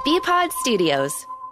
BPod Studios.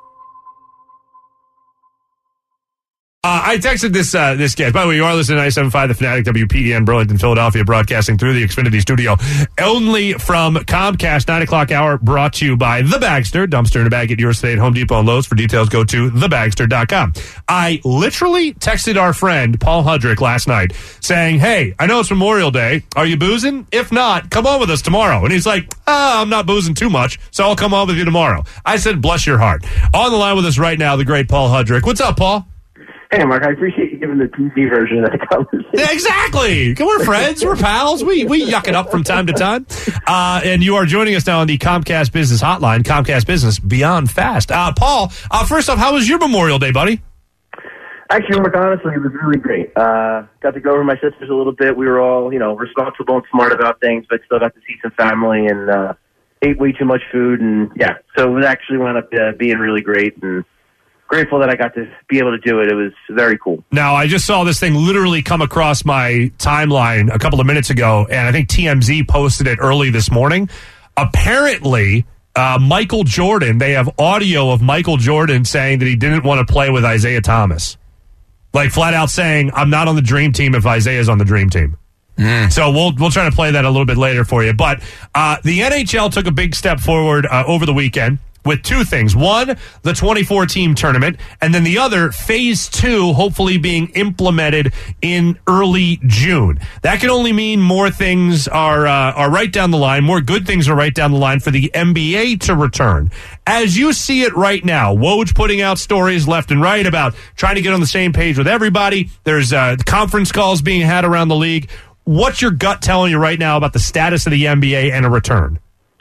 I texted this guest. By the way, you are listening to 97.5 The Fanatic, WPDN, Burlington, Philadelphia, broadcasting through the Xfinity Studio. Only from Comcast, 9 o'clock hour, brought to you by The Bagster. Dumpster in a bag at yours today at Home Depot and Lowe's. For details, go to thebagster.com. I literally texted our friend, Paul Hudrick, last night, saying, hey, I know it's Memorial Day. Are you boozing? If not, come on with us tomorrow. And he's like, I'm not boozing too much, so I'll come on with you tomorrow. I said, bless your heart. On the line with us right now, the great Paul Hudrick. What's up, Paul? Hey, Mark, I appreciate you giving the TV version of that conversation. Yeah, exactly. We're friends. We're pals. We yuck it up from time to time. And you are joining us now on the Comcast Business Hotline, Comcast Business Beyond Fast. Paul, first off, how was your Memorial Day, buddy? Actually, Mark, honestly, it was really great. Got to go over my sisters a little bit. We were all, responsible and smart about things, but still got to see some family and ate way too much food. And, yeah, so it actually wound up being really great. And grateful that I got to be able to do it. It was very cool. Now, I just saw this thing literally come across my timeline a couple of minutes ago, and I think TMZ posted it early this morning. Apparently, Michael Jordan, they have audio of Michael Jordan saying that he didn't want to play with Isaiah Thomas. Like, flat out saying, I'm not on the dream team if Isaiah's on the dream team. So we'll try to play that a little bit later for you. But the NHL took a big step forward over the weekend with two things. One, the 24-team tournament, and then the other, Phase 2, hopefully being implemented in early June. That can only mean more things are right down the line, more good things are right down the line for the NBA to return. As you see it right now, Woj putting out stories left and right about trying to get on the same page with everybody. There's conference calls being had around the league. What's your gut telling you right now about the status of the NBA and a return?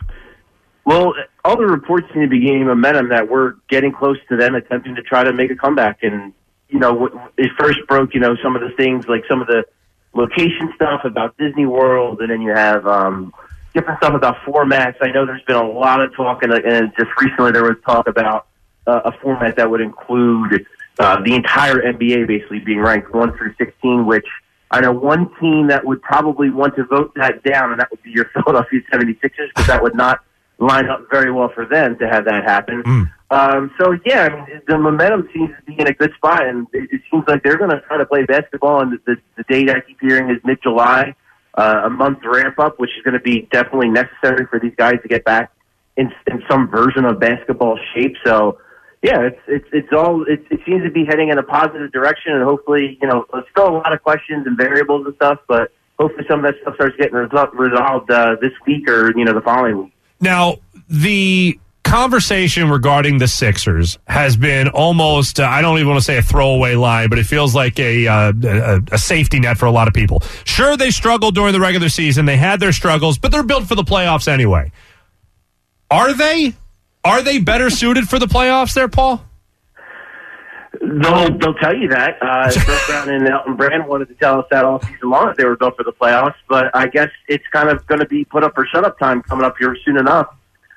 Well, all the reports seem to be gaining momentum that we're getting close to them attempting to try to make a comeback. And, it first broke, some of the things, like some of the location stuff about Disney World, and then you have different stuff about formats. I know there's been a lot of talk, and just recently there was talk about a format that would include the entire NBA basically being ranked 1 through 16, which I know one team that would probably want to vote that down, and that would be your Philadelphia 76ers, because that would not line up very well for them to have that happen. The momentum seems to be in a good spot, and it seems like they're going to try to play basketball, and the date I keep hearing is mid-July, a month ramp-up, which is going to be definitely necessary for these guys to get back in some version of basketball shape. So, yeah, it seems to be heading in a positive direction, and hopefully, there's still a lot of questions and variables and stuff, but hopefully some of that stuff starts getting resolved this week or, the following week. Now, the conversation regarding the Sixers has been almost, I don't even want to say a throwaway line, but it feels like a safety net for a lot of people. Sure, they struggled during the regular season. They had their struggles, but they're built for the playoffs anyway. Are they? Are they better suited for the playoffs there, Paul? They'll tell you that. Brett Brown and Elton Brand wanted to tell us that all season long that they were built for the playoffs, but I guess it's kind of going to be put up for shut-up time coming up here soon enough.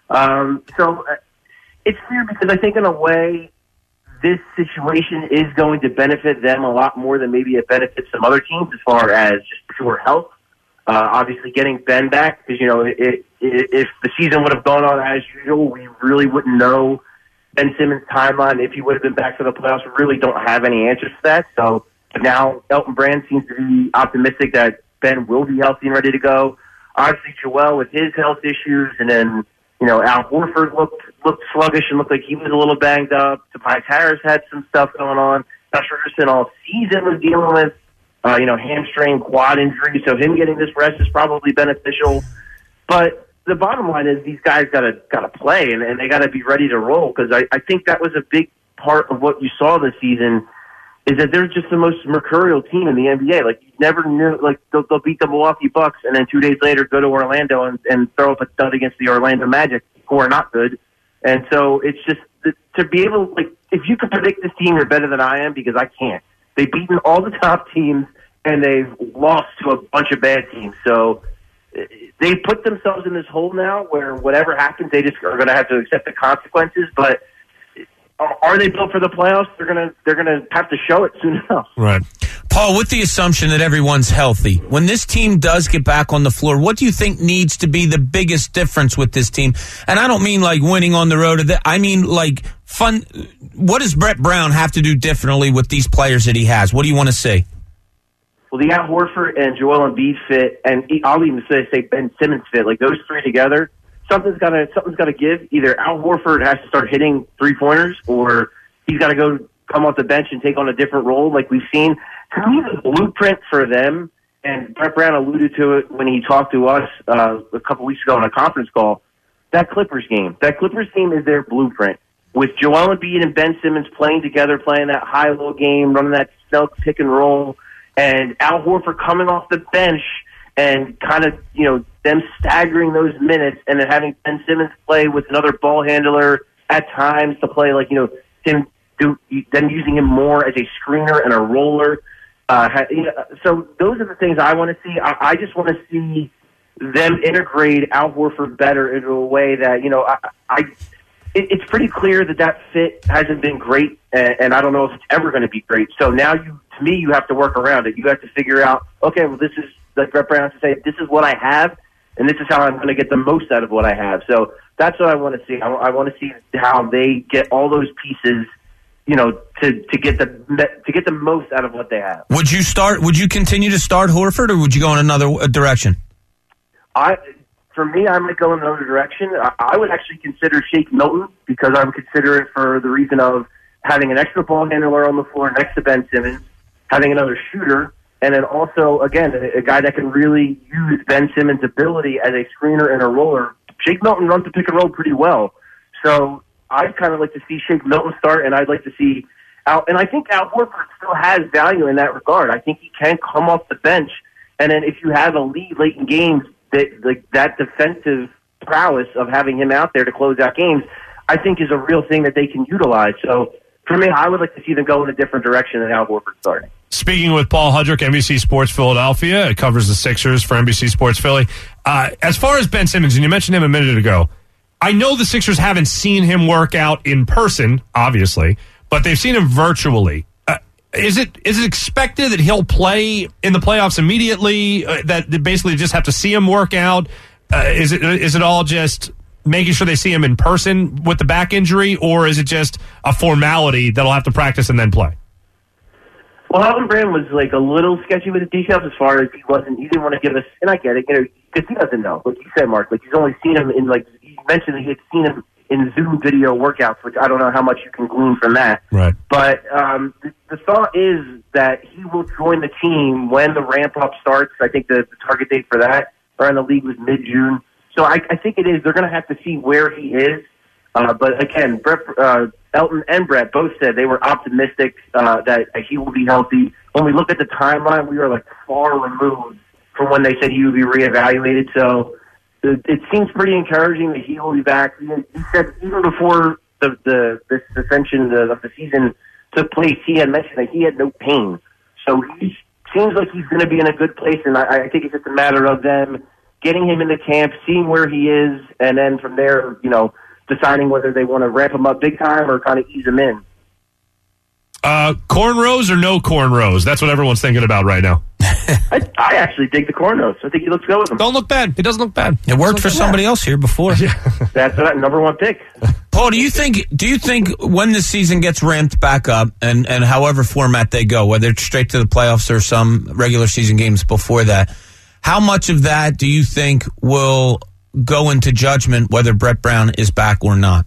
So it's weird because I think in a way this situation is going to benefit them a lot more than maybe it benefits some other teams as far as just pure health. Obviously getting Ben back, because, if the season would have gone on as usual, we really wouldn't know Ben Simmons' timeline, if he would have been back for the playoffs. We really don't have any answers to that. So now Elton Brand seems to be optimistic that Ben will be healthy and ready to go. Obviously, Joel with his health issues, and then, Al Horford looked sluggish and looked like he was a little banged up. Tobias Harris had some stuff going on. Josh Richardson all season was dealing with, hamstring, quad injury. So him getting this rest is probably beneficial. But the bottom line is these guys got to play, and they got to be ready to roll, because I think that was a big part of what you saw this season, is that they're just the most mercurial team in the NBA. Like, you never knew, like, they'll beat the Milwaukee Bucks and then 2 days later go to Orlando and throw up a stud against the Orlando Magic, who are not good. And so it's just to be able, like, if you can predict this team, you're better than I am, because I can't. They've beaten all the top teams, and they've lost to a bunch of bad teams. So they put themselves in this hole now where whatever happens, they just are going to have to accept the consequences. But are they built for the playoffs? They're gonna have to show it soon enough. Right. Paul, with the assumption that everyone's healthy, when this team does get back on the floor, what do you think needs to be the biggest difference with this team? And I don't mean like winning on the road. I mean like fun. What does Brett Brown have to do differently with these players that he has? What do you want to see? Well, the Al Horford and Joel Embiid fit, and I'll even say Ben Simmons fit. Like those three together, something's got to give. Either Al Horford has to start hitting 3-pointers, or he's got to come off the bench and take on a different role, like we've seen. To me, the blueprint for them, and Brett Brown alluded to it when he talked to us a couple weeks ago on a conference call, that Clippers game. That Clippers game is their blueprint. With Joel Embiid and Ben Simmons playing together, playing that high-low game, running that stealth pick and roll, and Al Horford coming off the bench and kind of, them staggering those minutes, and then having Ben Simmons play with another ball handler at times to play then using him more as a screener and a roller. So those are the things I want to see. I just want to see them integrate Al Horford better into a way that, it's pretty clear that fit hasn't been great, and I don't know if it's ever going to be great. So now to me, you have to work around it. You have to figure out, okay, well, this is, like Brett Brown has to say, this is what I have, and this is how I'm going to get the most out of what I have. So that's what I want to see. I want to see how they get all those pieces, to get the most out of what they have. Would you continue to start Horford, or would you go in another direction? For me, I might go in another direction. I would actually consider Shake Milton, because I would consider it for the reason of having an extra ball handler on the floor next to Ben Simmons, having another shooter, and then also, again, a guy that can really use Ben Simmons' ability as a screener and a roller. Shake Milton runs the pick and roll pretty well. So I'd kind of like to see Shake Milton start, and I'd like to see Al. And I think Al Horford still has value in that regard. I think he can come off the bench, and then if you have a lead late in games, that defensive prowess of having him out there to close out games, I think is a real thing that they can utilize. So for me, I would like to see them go in a different direction than Al Horford starting. Speaking with Paul Hudrick, NBC Sports Philadelphia, it covers the Sixers for NBC Sports Philly. As far as Ben Simmons, and you mentioned him a minute ago, I know the Sixers haven't seen him work out in person, obviously, but they've seen him virtually. Is it expected that he'll play in the playoffs immediately? That they basically just have to see him work out? Is it all just making sure they see him in person with the back injury, or is it just a formality that'll have to practice and then play? Well, Elton Brand was a little sketchy with the details as far as he didn't want to give us, and I get it, because he doesn't know. Like you said, Mark, he's only seen him in you mentioned that he had seen him in Zoom video workouts, which I don't know how much you can glean from that. Right. But the thought is that he will join the team when the ramp-up starts. I think the target date for that around the league was mid-June. So I think it is. They're going to have to see where he is. But again, Elton and Brett both said they were optimistic that he will be healthy. When we look at the timeline, we are far removed from when they said he would be reevaluated. So it seems pretty encouraging that he will be back. He said even before the suspension of the season took place, he had mentioned that he had no pain. So he seems like he's going to be in a good place, and I think it's just a matter of them getting him into camp, seeing where he is, and then from there, deciding whether they want to ramp him up big time or kind of ease him in. Cornrows or no cornrows? That's what everyone's thinking about right now. I actually dig the cornrows. I think he looks good with them. Don't look bad. It doesn't look bad. It worked for somebody else here before. That's that number one pick. Paul, do you think when the season gets ramped back up and however format they go, whether it's straight to the playoffs or some regular season games before that, how much of that do you think will go into judgment whether Brett Brown is back or not?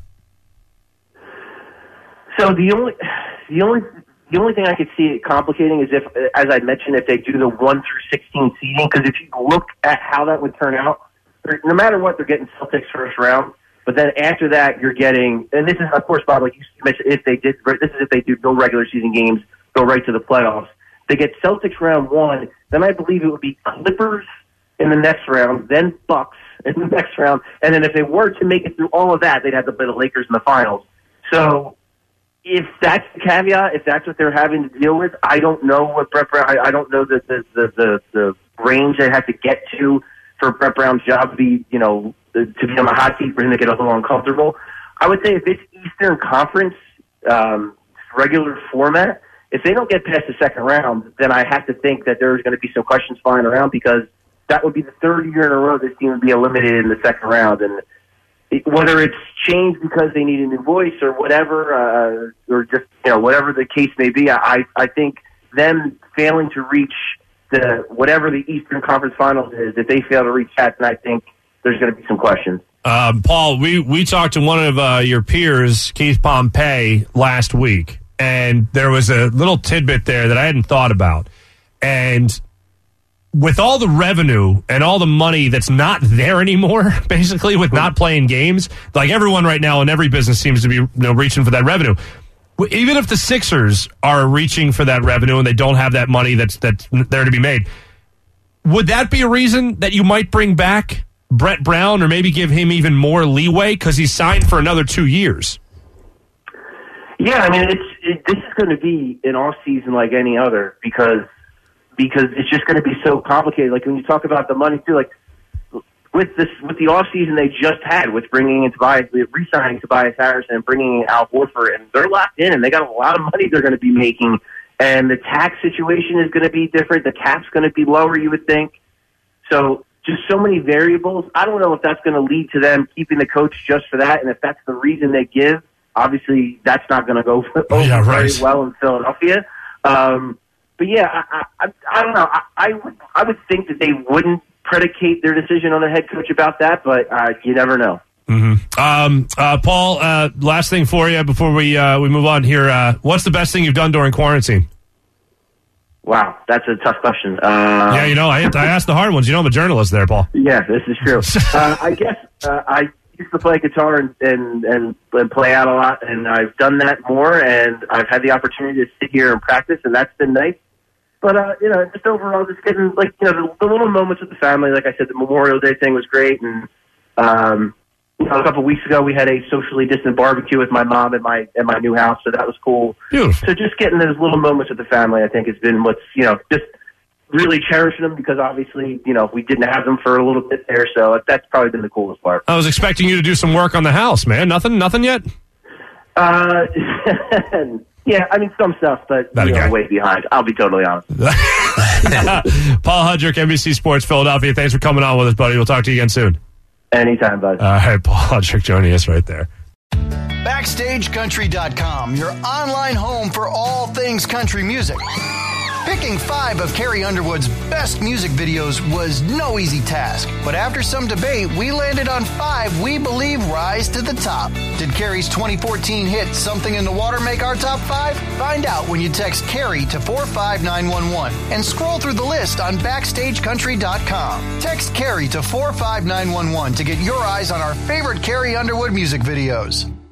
So the only thing I could see it complicating is if, as I mentioned, if they do the 1 through 16 seeding, because if you look at how that would turn out, no matter what, they're getting Celtics first round. But then after that, you're getting, and this is, of course, Bob, like you mentioned, if they do no regular season games, go right to the playoffs. They get Celtics round 1, then I believe it would be Clippers in the next round, then Bucks in the next round, and then if they were to make it through all of that, they'd have to play the Lakers in the finals. So if that's the caveat, if that's what they're having to deal with, I don't know what Brett Brown. I don't know the range they have to get to for Brett Brown's job to be, to be on the hot seat for him to get a little uncomfortable. I would say if it's Eastern Conference regular format, if they don't get past the second round, then I have to think that there's going to be some questions flying around, because that would be the third year in a row this team would be eliminated in the second round. And whether it's changed because they need a new voice or whatever, or just, whatever the case may be, I think them failing to reach whatever the Eastern Conference Finals is, if they fail to reach that, then I think there's going to be some questions. Paul, we talked to one of your peers, Keith Pompey, last week, and there was a little tidbit there that I hadn't thought about. And with all the revenue and all the money that's not there anymore, basically, with not playing games, like everyone right now in every business seems to be reaching for that revenue. Even if the Sixers are reaching for that revenue and they don't have that money that's there to be made, would that be a reason that you might bring back Brett Brown or maybe give him even more leeway because he's signed for another 2 years? Yeah, I mean, this is going to be an off season like any other because it's just going to be so complicated. Like when you talk about the money too, like with the off season they just had with bringing in re-signing Tobias Harris and bringing in Al Horford, and they're locked in and they got a lot of money they're going to be making, and the tax situation is going to be different. The cap's going to be lower, you would think. So just so many variables. I don't know if that's going to lead to them keeping the coach just for that, and if that's the reason they give, obviously that's not going to go over very well in Philadelphia. But yeah, I don't know. I would think that they wouldn't predicate their decision on a head coach about that, but you never know. Mm-hmm. Paul, last thing for you before we move on here. What's the best thing you've done during quarantine? Wow, that's a tough question. I asked the hard ones. I'm a journalist there, Paul. Yeah, this is true. I guess I used to play guitar and play out a lot, and I've done that more, and I've had the opportunity to sit here and practice, and that's been nice. But, just overall, just getting, the little moments with the family. Like I said, the Memorial Day thing was great. And, a couple of weeks ago, we had a socially distant barbecue with my mom at my new house, so that was cool. Beautiful. So just getting those little moments with the family, I think, has been what's, just really cherishing them, because obviously, we didn't have them for a little bit there. So that's probably been the coolest part. I was expecting you to do some work on the house, man. Nothing yet? Yeah, I mean, some stuff, but way behind. I'll be totally honest. Paul Hudrick, NBC Sports Philadelphia. Thanks for coming on with us, buddy. We'll talk to you again soon. Anytime, bud. All right, Paul Hudrick joining us right there. BackstageCountry.com, your online home for all things country music. Picking 5 of Carrie Underwood's best music videos was no easy task. But after some debate, we landed on 5 we believe rise to the top. Did Carrie's 2014 hit Something in the Water make our top 5? Find out when you text Carrie to 45911 and scroll through the list on BackstageCountry.com. Text Carrie to 45911 to get your eyes on our favorite Carrie Underwood music videos.